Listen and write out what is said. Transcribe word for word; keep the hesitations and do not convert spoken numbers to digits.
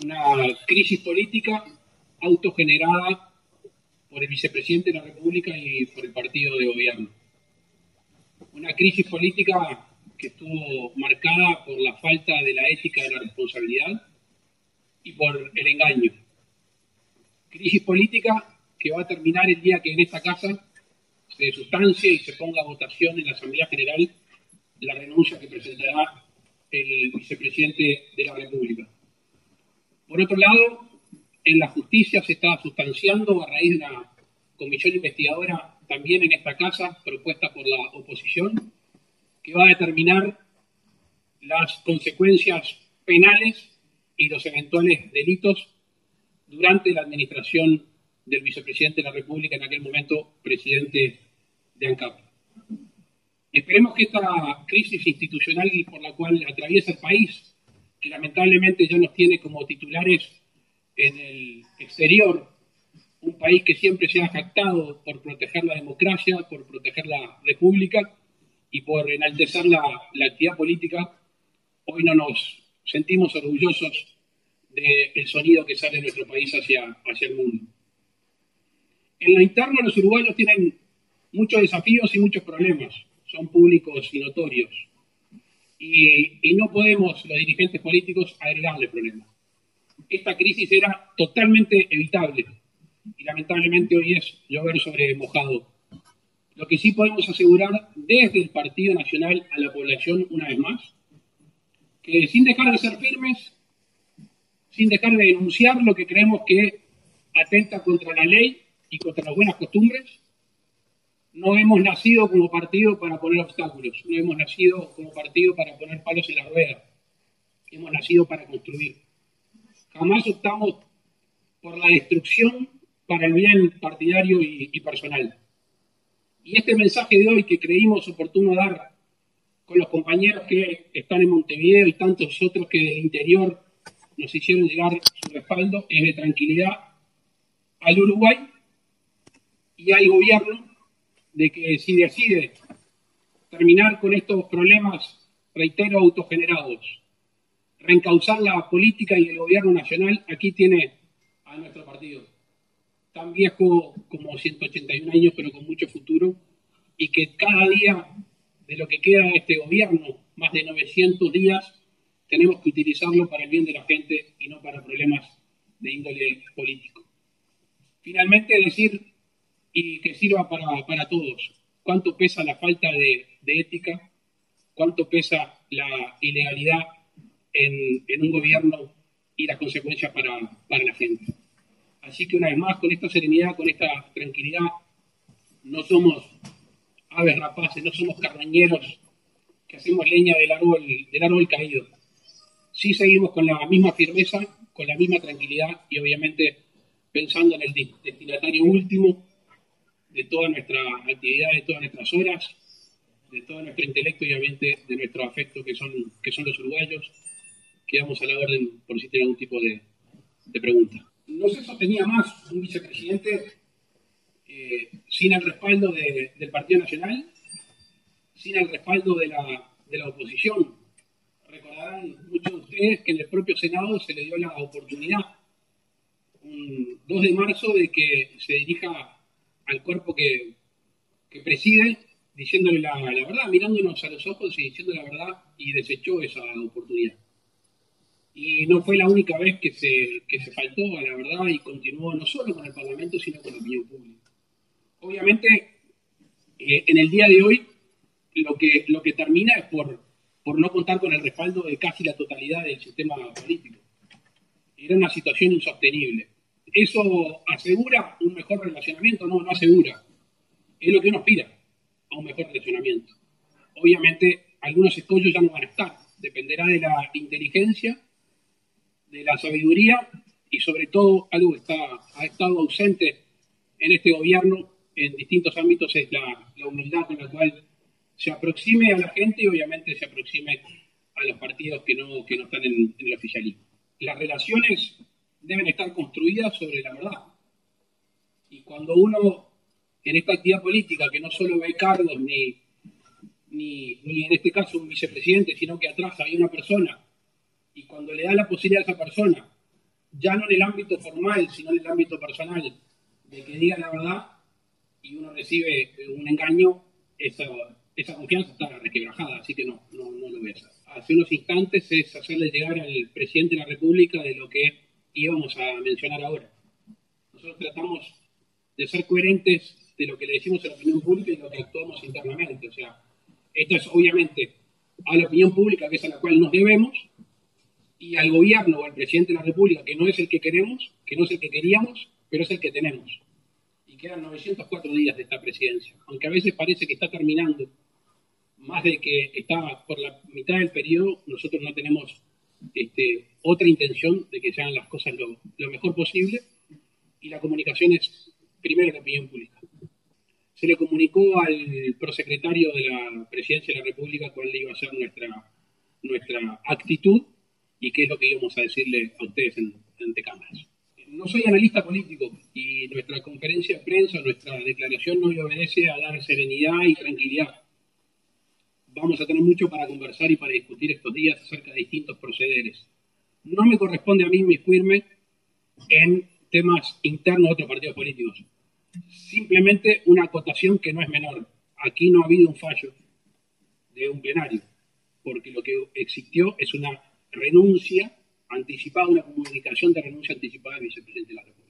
una crisis política autogenerada por el vicepresidente de la República y por el partido de gobierno. Una crisis política que estuvo marcada por la falta de la ética de la responsabilidad y por el engaño. Crisis política que va a terminar el día que en esta casa se sustancie y se ponga a votación en la Asamblea General la renuncia que presentará el vicepresidente de la República. Por otro lado, en la justicia se está sustanciando a raíz de una comisión investigadora también en esta casa, propuesta por la oposición, que va a determinar las consecuencias penales y los eventuales delitos durante la administración del vicepresidente de la República, en aquel momento presidente de ANCAP. Esperemos que esta crisis institucional por la cual atraviesa el país, que lamentablemente ya nos tiene como titulares en el exterior, un país que siempre se ha jactado por proteger la democracia, por proteger la república y por enaltecer la, la actividad política, hoy no nos sentimos orgullosos del sonido que sale de nuestro país hacia, hacia el mundo. En lo interno, los uruguayos tienen muchos desafíos y muchos problemas, son públicos y notorios, y, y no podemos, los dirigentes políticos, agregarle problemas. Esta crisis era totalmente evitable, y lamentablemente hoy es llover sobre mojado. Lo que sí podemos asegurar desde el Partido Nacional a la población, una vez más, que sin dejar de ser firmes, sin dejar de denunciar lo que creemos que atenta contra la ley y contra las buenas costumbres, no hemos nacido como partido para poner obstáculos, no hemos nacido como partido para poner palos en la rueda, hemos nacido para construir. Jamás optamos por la destrucción para el bien partidario y, y personal. Y este mensaje de hoy que creímos oportuno dar con los compañeros que están en Montevideo y tantos otros que del interior nos hicieron llegar su respaldo, es de tranquilidad al Uruguay y al gobierno, de que si decide terminar con estos problemas, reitero, autogenerados, reencauzar la política y el gobierno nacional, aquí tiene a nuestro partido, tan viejo como ciento ochenta y un años, pero con mucho futuro, y que cada día de lo que queda de este gobierno, más de novecientos días, tenemos que utilizarlo para el bien de la gente y no para problemas de índole político. Finalmente, decir, y que sirva para, para todos, cuánto pesa la falta de, de ética, cuánto pesa la ilegalidad en, en un gobierno y las consecuencias para, para la gente. Así que una vez más, con esta serenidad, con esta tranquilidad, no somos aves rapaces, no somos carroñeros que hacemos leña del árbol, del árbol caído. Sí seguimos con la misma firmeza, con la misma tranquilidad y obviamente pensando en el destinatario último de toda nuestra actividad, de todas nuestras horas, de todo nuestro intelecto y obviamente de nuestro afecto que son, que son los uruguayos. Quedamos a la orden por si tiene algún tipo de, de pregunta. No se sostenía más un vicepresidente eh, sin el respaldo de, del Partido Nacional, sin el respaldo de la, de la oposición. Recordarán muchos de ustedes que en el propio Senado se le dio la oportunidad, un dos de marzo, de que se dirija al cuerpo que, que preside, diciéndole la, la verdad, mirándonos a los ojos y diciendo la verdad, y desechó esa oportunidad. Y no fue la única vez que se, que se faltó a la verdad y continuó no solo con el Parlamento, sino con la opinión pública. Obviamente, eh, en el día de hoy, lo que, lo que termina es por, por no contar con el respaldo de casi la totalidad del sistema político. Era una situación insostenible. ¿Eso asegura un mejor relacionamiento? No, no asegura. Es lo que uno aspira, a un mejor relacionamiento. Obviamente, algunos escollos ya no van a estar. Dependerá de la inteligencia, de la sabiduría y sobre todo algo que está, ha estado ausente en este gobierno en distintos ámbitos es la, la humildad con la cual se aproxime a la gente y obviamente se aproxime a los partidos que no, que no están en, en el oficialismo. Las relaciones deben estar construidas sobre la verdad. Y cuando uno, en esta actividad política, que no solo ve cargos ni, ni, ni en este caso un vicepresidente, sino que atrás hay una persona, y cuando le da la posibilidad a esa persona ya no en el ámbito formal, sino en el ámbito personal, de que diga la verdad y uno recibe un engaño, esa, esa confianza está requebrajada, así que no, no, no lo voy a hacer. Hace unos instantes es hacerle llegar al presidente de la República de lo que íbamos a mencionar ahora. Nosotros tratamos de ser coherentes de lo que le decimos a la opinión pública y lo que actuamos internamente. O sea, esto es obviamente a la opinión pública, que es a la cual nos debemos, y al gobierno o al presidente de la República, que no es el que queremos, que no es el que queríamos, pero es el que tenemos. Y quedan novecientos cuatro días de esta presidencia. Aunque a veces parece que está terminando, más de que está por la mitad del periodo, nosotros no tenemos este, otra intención de que se hagan las cosas lo, lo mejor posible, y la comunicación es primero la opinión pública. Se le comunicó al prosecretario de la Presidencia de la República cuál iba a ser nuestra, nuestra actitud y qué es lo que íbamos a decirle a ustedes en, ante cámaras. No soy analista político y nuestra conferencia de prensa, nuestra declaración no obedece a dar serenidad y tranquilidad. Vamos a tener mucho para conversar y para discutir estos días acerca de distintos procederes. No me corresponde a mí inmiscuirme en temas internos de otros partidos políticos. Simplemente una acotación que no es menor. Aquí no ha habido un fallo de un plenario, porque lo que existió es una renuncia anticipada, una comunicación de renuncia anticipada del vicepresidente de la República.